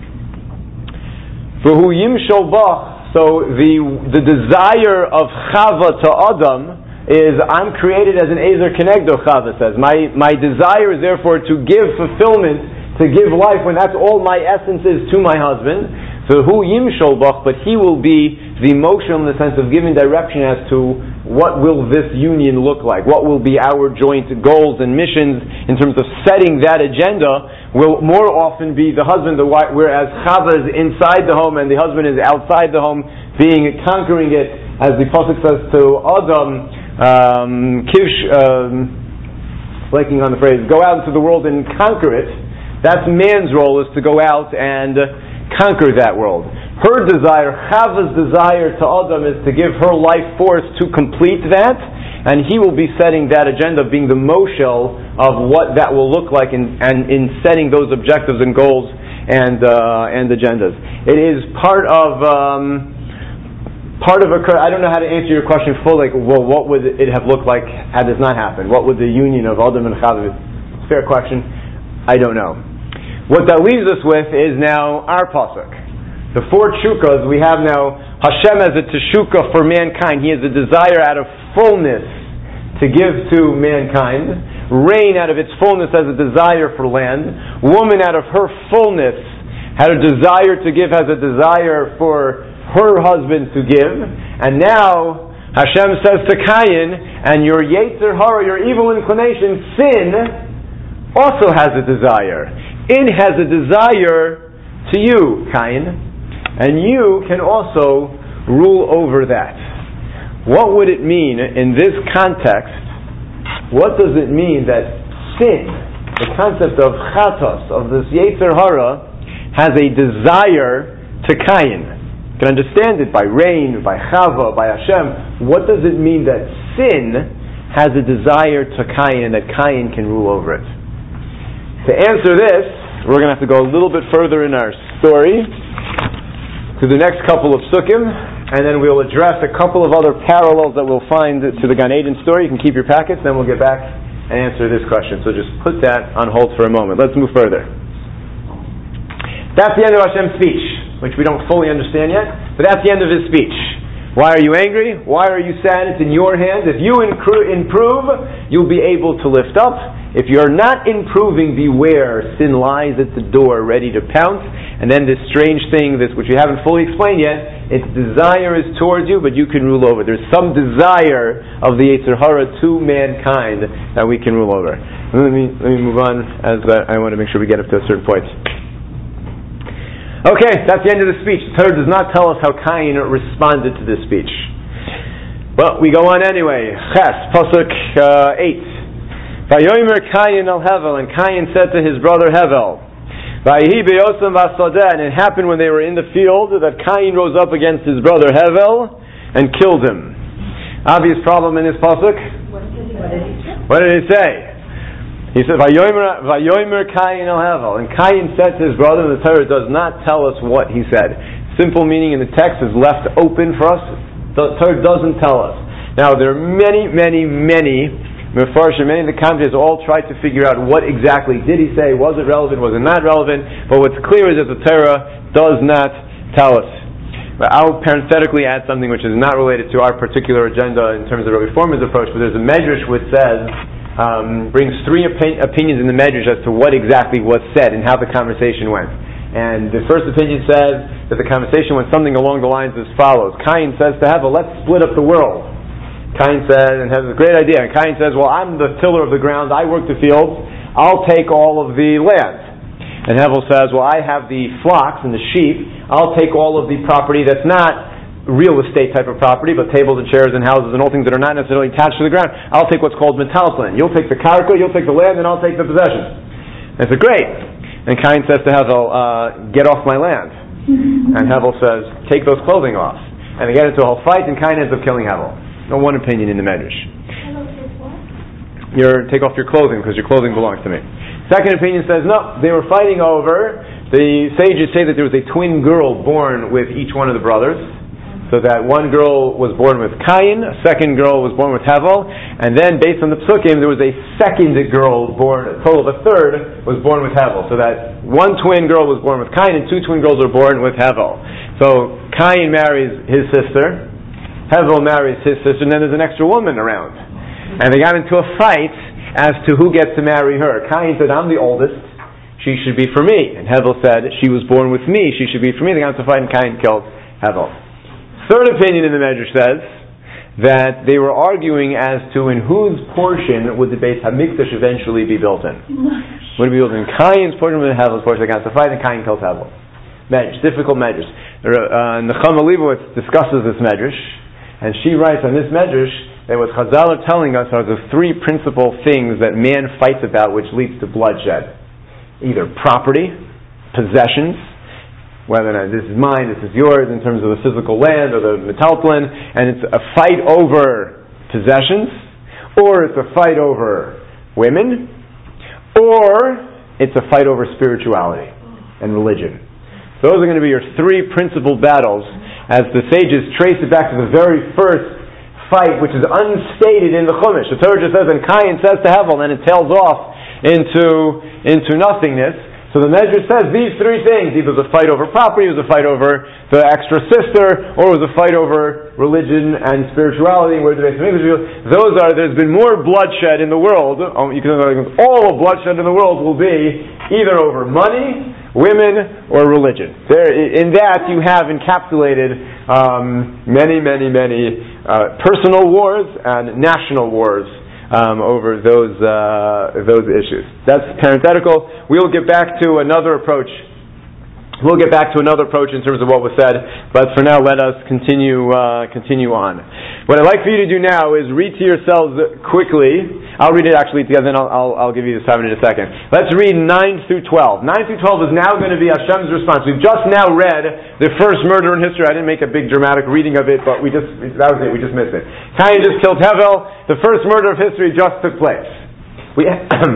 A: V'hu yimshol bach, so the desire of Chava to Adam is, I'm created as an Ezer Kenegdo, Chava says. My desire is therefore to give fulfillment, to give life, when that's all my essence is to my husband. So who yimshol bach, but he will be the motion in the sense of giving direction as to what will this union look like, what will be our joint goals and missions in terms of setting that agenda, will more often be the husband, the wife, whereas Chava is inside the home and the husband is outside the home, conquering it, as the pasuk says to Adam, blanking on the phrase, go out into the world and conquer it. That's man's role, is to go out and conquer that world. Her desire, Chava's desire to Adam, is to give her life force to complete that, and he will be setting that agenda, being the moshel of what that will look like, and in setting those objectives and goals and agendas. It is part of I don't know how to answer your question fully. Like, well, what would it have looked like had this not happened? What would the union of Adam and Chava? Fair question. I don't know. What that leaves us with is now our pasuk. The 4 tshukas we have now. Hashem has a teshuka for mankind. He has a desire out of fullness to give to mankind. Rain out of its fullness has a desire for land. Woman out of her fullness had a desire to give, has a desire for her husband to give. And now Hashem says to Cain, and your Yetzer Hara, your evil inclination, sin, also has a desire. It has a desire to you, Cain, and you can also rule over that. What would it mean in this context? What does it mean that sin, the concept of chatos, of this Yetzer Hara, has a desire to Cain? You can understand it by rain, by Chava, by Hashem. What does it mean that sin has a desire to Cain and that Cain can rule over it? To answer this, we're going to have to go a little bit further in our story to the next couple of sukkim, and then we'll address a couple of other parallels that we'll find to the Gan Eden story. You can keep your packets, then we'll get back and answer this question. So just put that on hold for a moment. Let's move further. That's the end of Hashem's speech, which we don't fully understand yet, but that's the end of his speech. Why are you angry? Why are you sad? It's in your hands. If you improve, you'll be able to lift up. If you're not improving, beware. Sin lies at the door, ready to pounce. And then this strange thing, which we haven't fully explained yet, its desire is towards you, but you can rule over. There's some desire of the Yetzer Hara to mankind that we can rule over. Let me move on, as I want to make sure we get up to a certain point. Okay, that's the end of the speech. The Torah does not tell us how Cain responded to this speech. Well, we go on anyway. Ches, pasuk 8. Vayomer Cain el Hevel, and Cain said to his brother Hevel, Vayihi be'osam v'asadeh, and it happened when they were in the field that Cain rose up against his brother Hevel and killed him. Obvious problem in this pasuk. What did he say? He said, Vayomer Cain el Hevel. And Cain said to his brother, and the Torah does not tell us what he said. Simple meaning in the text is left open for us. The Torah doesn't tell us. Now, there are many Mefarshim, many of the commentators all tried to figure out what exactly did he say, was it relevant, was it not relevant, but what's clear is that the Torah does not tell us. But I'll parenthetically add something which is not related to our particular agenda in terms of a reformist approach, but there's a medrash which says, brings 3 opinions in the medrash as to what exactly was said and how the conversation went. And the first opinion says that the conversation went something along the lines as follows. Cain says to Hevel, let's split up the world. Cain says, and has a great idea, and Cain says, well, I'm the tiller of the ground, I work the fields, I'll take all of the land. And Hevel says, well, I have the flocks and the sheep, I'll take all of the property that's not real estate type of property, but tables and chairs and houses and all things that are not necessarily attached to the ground. I'll take what's called metalton. You'll take the karka, you'll take the land, and I'll take the possessions. And I said, great. And Cain says to Hevel, get off my land. And Hevel says, take those clothing off. And they get into a whole fight, and Cain ends up killing Hevel. No one opinion in the medrash. Take off your clothing because your clothing belongs to me. Second opinion says no, they were fighting over. The sages say that there was a twin girl born with each one of the brothers. So So that one girl was born with Cain, a second girl was born with Hevel, and then based on the Psukim, there was a second girl born, a total of a third was born with Hevel. So that one twin girl was born with Cain and two twin girls were born with Hevel. So Cain marries his sister, Hevel marries his sister, and then there's an extra woman around. And they got into a fight as to who gets to marry her. Cain said, I'm the oldest, she should be for me. And Hevel said, she was born with me, she should be for me. They got into a fight and Cain killed Hevel. Third opinion in the Medrash says that they were arguing as to in whose portion would the Beis HaMikdash eventually be built in. Would it be built in Cain's portion or in Hevel's portion? They got into a fight and Cain kills Hevel. Medrash, difficult Medrash. Nechama Leibowitz discusses this Medrash, and she writes on this Medrash that what Chazal are telling us are the three principal things that man fights about which leads to bloodshed. Either property, possessions, whether or not this is mine, this is yours, in terms of the physical land or the metaltlin, and it's a fight over possessions, or it's a fight over women, or it's a fight over spirituality and religion. Those are going to be your three principal battles as the sages trace it back to the very first fight, which is unstated in the Chumash. The Torah just says, and Cain says to Hevel, and it tails off into nothingness. So the Medrash says these three things: either it was a fight over property, it was a fight over the extra sister, or it was a fight over religion and spirituality. There's been more bloodshed in the world. You can all the bloodshed in the world will be either over money, women, or religion. In that you have encapsulated many personal wars and national wars over those issues. That's parenthetical. We'll get back to another approach. We'll get back to another approach in terms of what was said, but for now let us continue on. What I'd like for you to do now is read to yourselves quickly. I'll read it actually together, then I'll give you this time in a second. Let's read 9 through 12. 9 through 12 is now going to be Hashem's response. We've just now read the first murder in history. I didn't make a big dramatic reading of it, but we just missed it. Cain just killed Hevel. The first murder of history just took place. We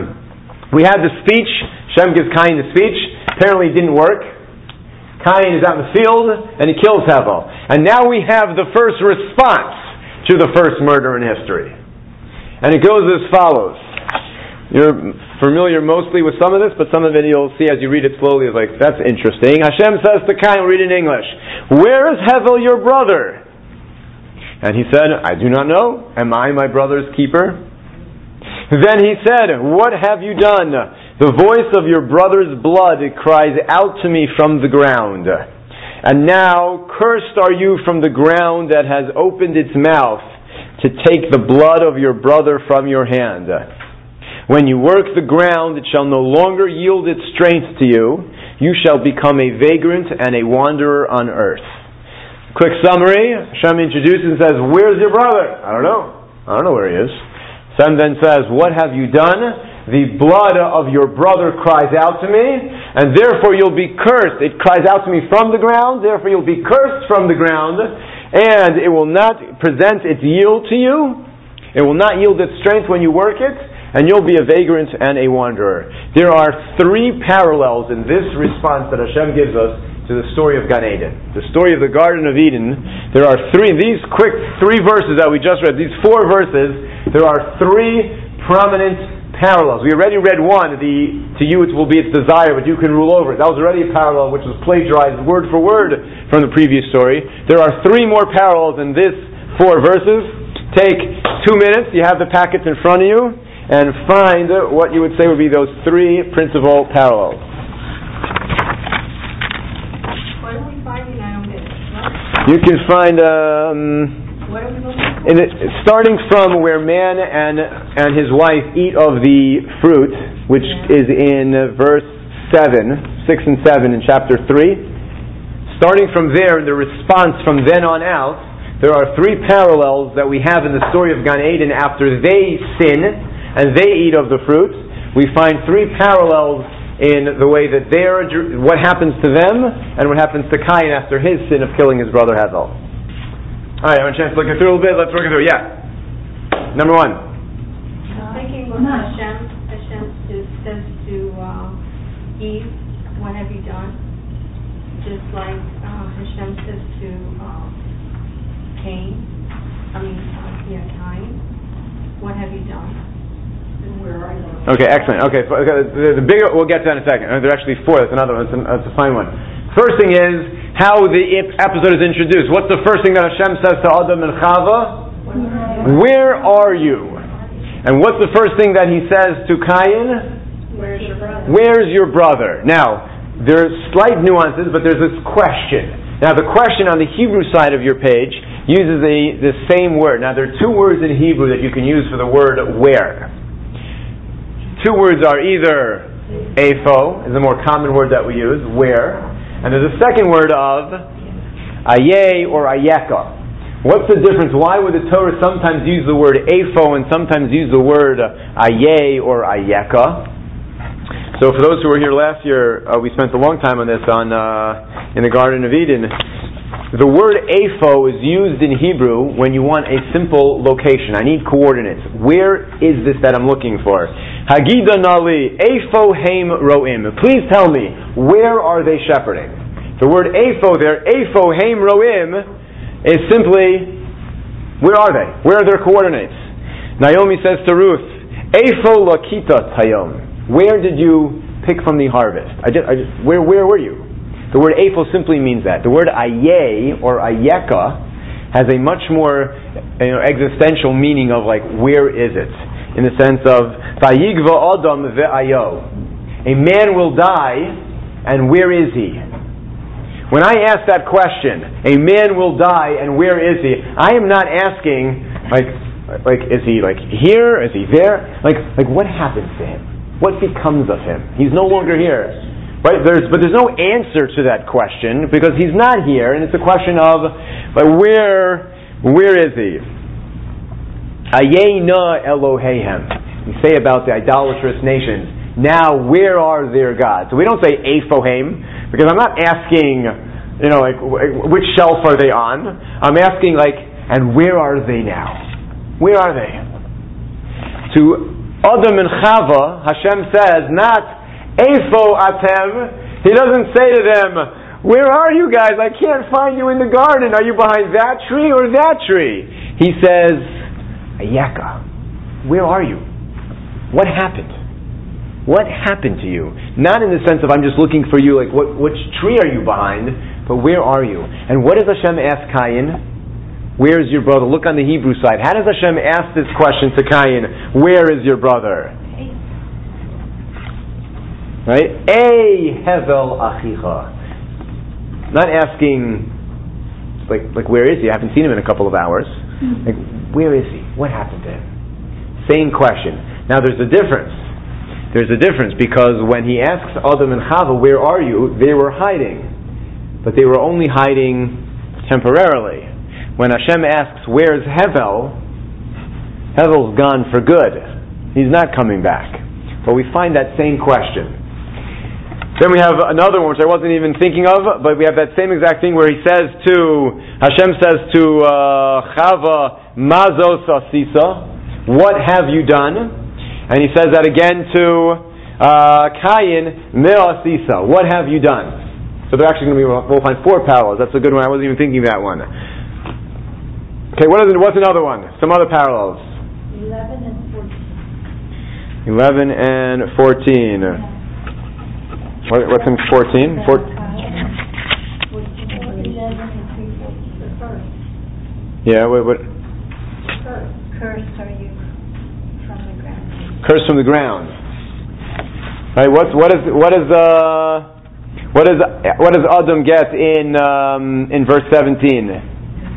A: had the speech. Hashem gives Cain the speech. Apparently it didn't work. Cain is out in the field and he kills Hevel. And now we have the first response to the first murder in history. And it goes as follows. You're familiar mostly with some of this, but some of it you'll see as you read it slowly. It's like, that's interesting. Hashem says to Cain, read in English, "Where is Hevel your brother?" And he said, "I do not know. Am I my brother's keeper?" Then he said, "What have you done? The voice of your brother's blood cries out to me from the ground. And now cursed are you from the ground that has opened its mouth to take the blood of your brother from your hand. When you work the ground, it shall no longer yield its strength to you. You shall become a vagrant and a wanderer on earth." Quick summary. Hashem introduces and says, "Where's your brother?" I don't know where he is. Hashem then says, "What have you done? The blood of your brother cries out to me, and therefore you'll be cursed. It cries out to me from the ground, therefore you'll be cursed from the ground, and it will not present its yield to you. It will not yield its strength when you work it, and you'll be a vagrant and a wanderer." There are three parallels in this response that Hashem gives us to the story of Gan Eden. The story of the Garden of Eden. There are these quick three verses that we just read, these 4 verses, there are 3 prominent parallels. We already read one, to you it will be its desire, but you can rule over it. That was already a parallel which was plagiarized word for word from the previous story. There are 3 more parallels in this 4 verses. Take 2 minutes, you have the packets in front of you, and find what you would say would be those 3 principal parallels.
C: What are we finding? I don't get it.
A: You can find
C: What are we looking for?
A: starting from where man and his wife eat of the fruit, which is in verse 6 and 7 in chapter 3. Starting from there, the response from then on out, there are 3 parallels that we have in the story of Gan Eden after they sin and they eat of the fruit. We find 3 parallels in the way that what happens to them and what happens to Cain after his sin of killing his brother Hevel. Alright, I have a chance to look it through a little bit. Let's work it through. Yeah. Number 1.
C: Thinking what Hashem says to Eve, "What have you done?" Just like Hashem says to Cain? What have you done? And where are you?
A: Okay, excellent. Okay, the bigger, we'll get to that in a second. There are actually four. That's another one. That's a fine one. First thing is how the episode is introduced. What's the first thing that Hashem says to Adam and Chava? Where are you? And what's the first thing that He says to Cain?
C: Where's your brother?
A: Where's your brother? Now, there's slight nuances, but there's this question. Now, the question on the Hebrew side of your page uses the same word. Now, there are two words in Hebrew that you can use for the word where. Two words are either apho, is a more common word that we use, where, and there's a second word of aye or ayeka. What's the difference? Why would the Torah sometimes use the word apho and sometimes use the word aye or ayeka? So for those who were here last year, we spent a long time on this in the Garden of Eden. The word apho is used in Hebrew when you want a simple location. I need coordinates. Where is this that I'm looking for? Hagida nali, apho heim roim. Please tell me, where are they shepherding? The word apho there, apho heim roim, is simply, where are they? Where are their coordinates? Naomi says to Ruth, apho lakita tayom. Where did you pick from the harvest? Where were you? The word apho simply means that. The word aye or ayeka has a much more existential meaning of like, where is it? In the sense of vayigva adam ve'ayo. A man will die, and where is he? When I ask that question, a man will die, and where is he? I am not asking like is he like here? Is he there? Like what happens to him? What becomes of him? He's no longer here. Right? But there's no answer to that question because he's not here, and it's a question of where is he? Ayena Eloheihem. We say about the idolatrous nations. Now, where are their gods? So we don't say Aphohem because I'm not asking, which shelf are they on? I'm asking and where are they now? Where are they? To Adam and Chava, Hashem says not Eifo atem. He doesn't say to them, where are you guys? I can't find you in the garden. Are you behind that tree or that tree? He says, Ayeka. Where are you? What happened? What happened to you? Not in the sense of I'm just looking for you, which tree are you behind, but where are you? And what does Hashem ask Cain? Where is your brother? Look on the Hebrew side. How does Hashem ask this question to Cain? Where is your brother? Right? Hevel achicha. Not asking, where is he? I haven't seen him in a couple of hours. Where is he? What happened to him? Same question. Now there's a difference. There's a difference because when he asks Adam and Chava, where are you? They were hiding. But they were only hiding temporarily. When Hashem asks, where's Hevel? Hevel's gone for good. He's not coming back. But we find that same question. Then we have another one which I wasn't even thinking of, but we have that same exact thing where Hashem says to Chava, Mazos asisa, what have you done? And he says that again to Cain, Me asisa, what have you done? So they're actually going to be, we'll find four parallels. That's a good one. I wasn't even thinking of that one. Okay, what's another one? Some other parallels.
B: 11 and 14.
A: 11 and 14. What's in 14? Yeah, what?
B: Cursed are you from the ground.
A: Cursed from the ground. Right? What does Adam get in verse 17?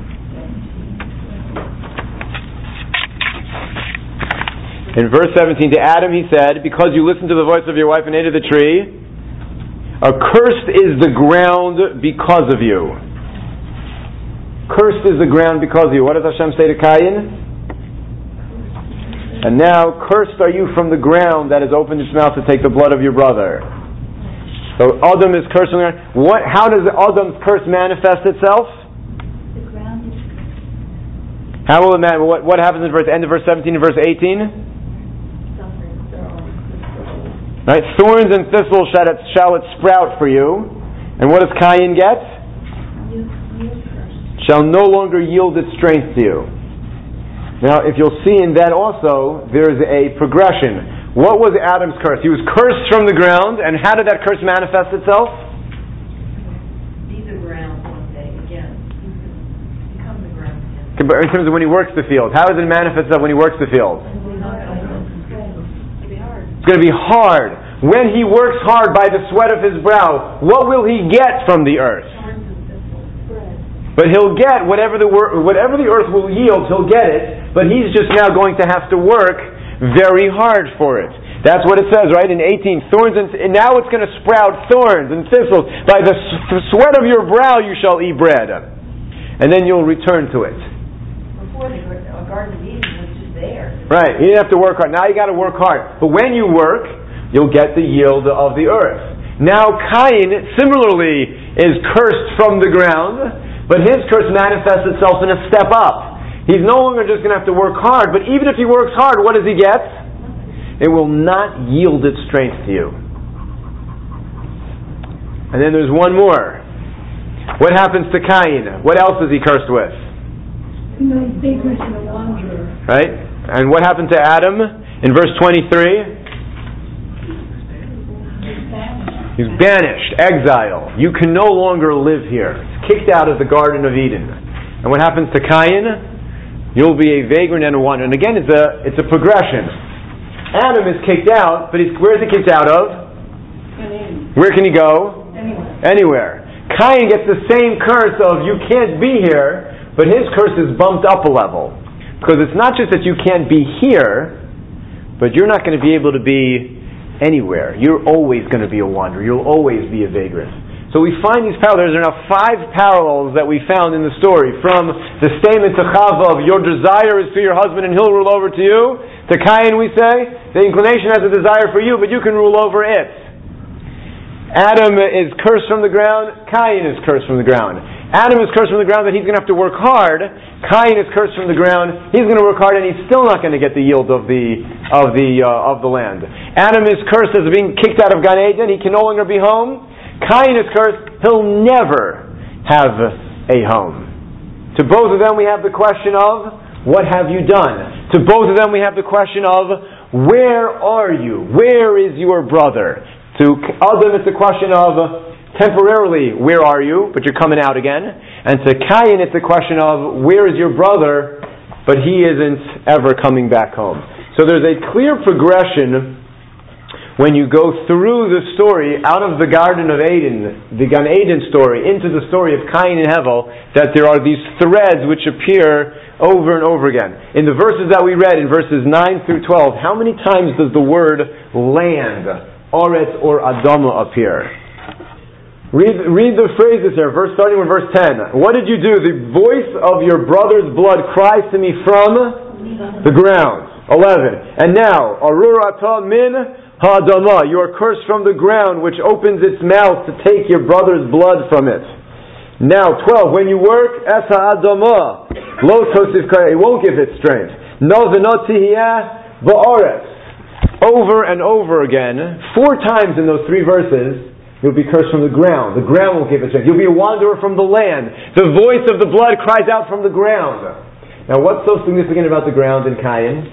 A: In verse 17, to Adam he said, because you listened to the voice of your wife and ate of the tree, accursed is the ground because of you. Cursed is the ground because of you. What does Hashem say to Cain? And now, cursed are you from the ground that has opened its mouth to take the blood of your brother. So Adam is cursed from the ground. How does Adam's curse manifest itself?
B: The ground is cursed.
A: How will it manifest? What happens in end of verse 17 and verse 18? Right? Thorns and thistles shall it sprout for you. And what does Cain get? shall no longer yield its strength to you. Now, if you'll see in that also, there's a progression. What was Adam's curse? He was cursed from the ground, and how did that curse manifest itself?
C: Be the ground one day again. Become the ground again.
A: In terms of when he works the field. How does it manifest itself when he works the field? It's going to be hard. When he works hard by the sweat of his brow, what will he get from the earth? But he'll get whatever the earth will yield, he'll get it. But he's just now going to have to work very hard for it. That's what it says, right? In 18, thorns and now it's going to sprout thorns and thistles. By the sweat of your brow you shall eat bread. And then you'll return to it.
C: Before the Garden of Eden was just there.
A: Right, you didn't have to work hard. Now you got to work hard. But when you work, you'll get the yield of the earth. Now Cain similarly is cursed from the ground, but his curse manifests itself in a step up. He's no longer just going to have to work hard, but even if he works hard, what does he get? It will not yield its strength to you. And then there's one more. What happens to Cain? What else is he cursed with? Right? And what happened to Adam in verse 23? He's banished, exile. You can no longer live here. He's kicked out of the Garden of Eden. And what happens to Cain? You'll be a vagrant and a wanderer. And again, it's a progression. Adam is kicked out, but where is he kicked out of? Where can he go? Anywhere. Cain gets the same curse of you can't be here, but his curse is bumped up a level. Because it's not just that you can't be here, but you're not going to be able to be anywhere. You're always going to be a wanderer. You'll always be a vagrant. So we find these parallels. There are now 5 parallels that we found in the story. From the statement to Chava of your desire is for your husband and he'll rule over to you, to Cain we say, the inclination has a desire for you, but you can rule over it. Adam is cursed from the ground, Cain is cursed from the ground. Adam is cursed from the ground that he's going to have to work hard. Cain is cursed from the ground, he's going to work hard and he's still not going to get the yield of the land. Adam is cursed as being kicked out of Gan Eden, he can no longer be home. Cain is cursed, he'll never have a home. To both of them we have the question of, what have you done? To both of them we have the question of, where are you? Where is your brother? To Adam it's a question of, temporarily, where are you? But you're coming out again. And to Cain it's a question of, where is your brother? But he isn't ever coming back home. So there's a clear progression when you go through the story out of the Garden of Eden, the Gan Eden story, into the story of Cain and Hevel, that there are these threads which appear over and over again. In the verses that we read, in verses 9 through 12, how many times does the word land, Oretz or Adama, appear? Read the phrases there, starting with verse 10. What did you do? The voice of your brother's blood cries to me from the ground. 11. And now, Arur Ata min Ha'adama, you are cursed from the ground, which opens its mouth to take your brother's blood from it. Now, 12. When you work, Es Ha'adama, Lo Tosif Kaya, it won't give its strength. No V'no Tihiyah Ba'aretz. Over and over again, 4 times in those 3 verses, you'll be cursed from the ground. The ground won't give its strength. You'll be a wanderer from the land. The voice of the blood cries out from the ground. Now, what's so significant about the ground in Cain?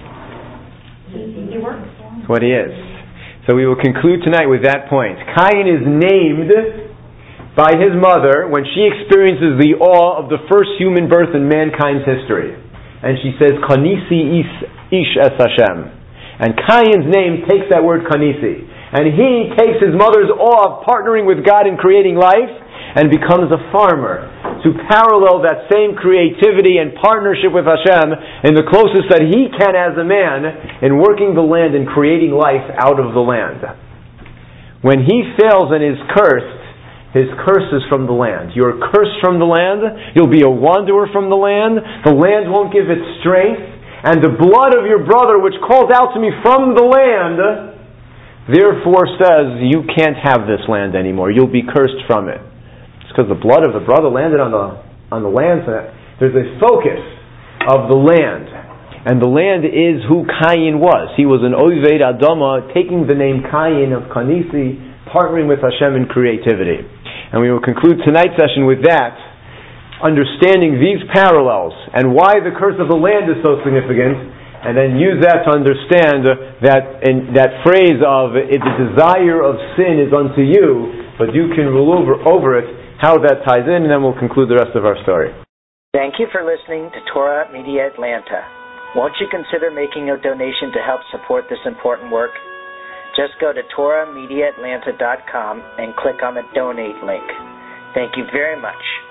A: It's what he is. So we will conclude tonight with that point. Cain is named by his mother when she experiences the awe of the first human birth in mankind's history. And she says, Kanisi ish es Hashem. And Cain's name takes that word Kanisi. And he takes his mother's awe of partnering with God in creating life and becomes a farmer to parallel that same creativity and partnership with Hashem in the closest that he can as a man in working the land and creating life out of the land. When he fails and is cursed, his curse is from the land. You're cursed from the land, you'll be a wanderer from the land won't give its strength, and the blood of your brother which calls out to me from the land therefore says you can't have this land anymore, you'll be cursed from it. Because the blood of the brother landed on the land. So there's a focus of the land. And the land is who Cain was. He was an Oved Adama, taking the name Cain of Kanisi, partnering with Hashem in creativity. And we will conclude tonight's session with that. understanding these parallels and why the curse of the land is so significant, and then use that to understand that phrase of the desire of sin is unto you, but you can rule over it, how that ties in, and then we'll conclude the rest of our story.
D: Thank you for listening to Torah Media Atlanta. Won't you consider making a donation to help support this important work? Just go to TorahMediaAtlanta.com and click on the donate link. Thank you very much.